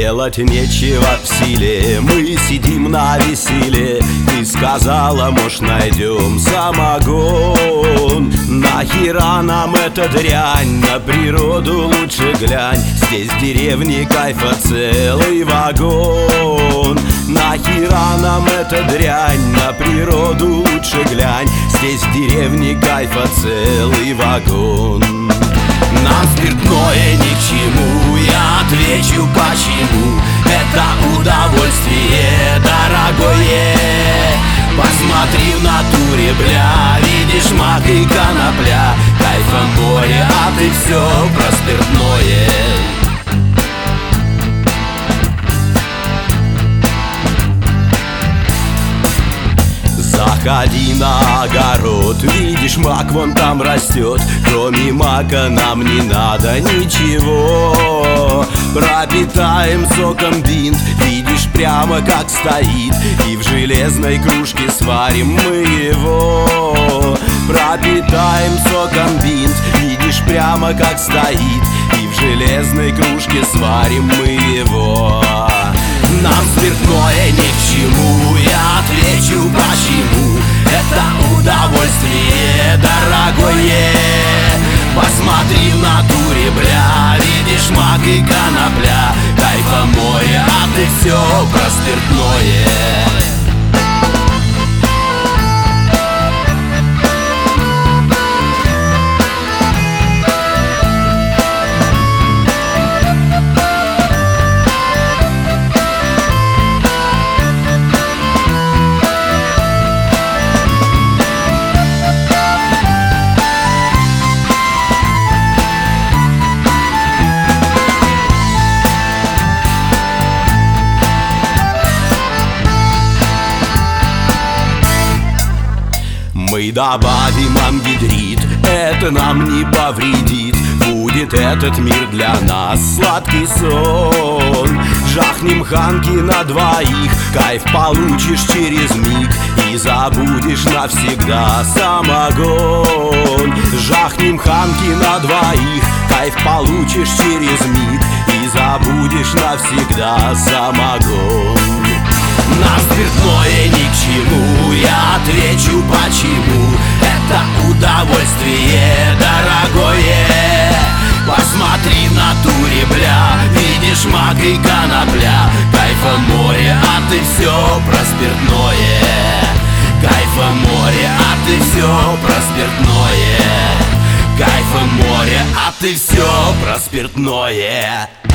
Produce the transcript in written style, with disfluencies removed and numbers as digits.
делать нечего в силе, мы сидим на веселе. Ты сказала, может, найдем самогон. Нахера нам эта дрянь, на природу лучше глянь. Здесь в деревне кайфа целый вагон. Нахера нам эта дрянь, на природу лучше глянь. Здесь в деревне кайфа целый вагон. Нам спиртное ни к чему, я отвечу почему. Это удовольствие дорогое. Посмотри в натуре, бля, видишь мак и конопля. Кайфом море, а ты все про спиртное. Заходи на огород, видишь, мак вон там растет. Кроме мака нам не надо ничего. Пропитаем соком винт, видишь, прямо как стоит. И в железной кружке сварим мы его. Пропитаем соком винт, видишь, прямо как стоит. И в железной кружке сварим мы его. Нам спиртное ни к чему, я отвечу почему. Это удовольствие дорогое. Посмотри в натуре, бля, видишь мак и конопля. Кайфа море, а ты все про спиртное. Мы добавим ангидрид, это нам не повредит. Будет этот мир для нас сладкий сон. Жахнем ханки на двоих, кайф получишь через миг. И забудешь навсегда самогон. Жахнем ханки на двоих, кайф получишь через миг. И забудешь навсегда самогон. Нам спиртное ни к чему, я отвечу почему. Это удовольствие дорогое. Посмотри в натуре, бля, видишь мак и конопля. Кайфа море, а ты все про спиртное. Кайфа море, а ты все про спиртное. Кайфа море, а ты все про спиртное.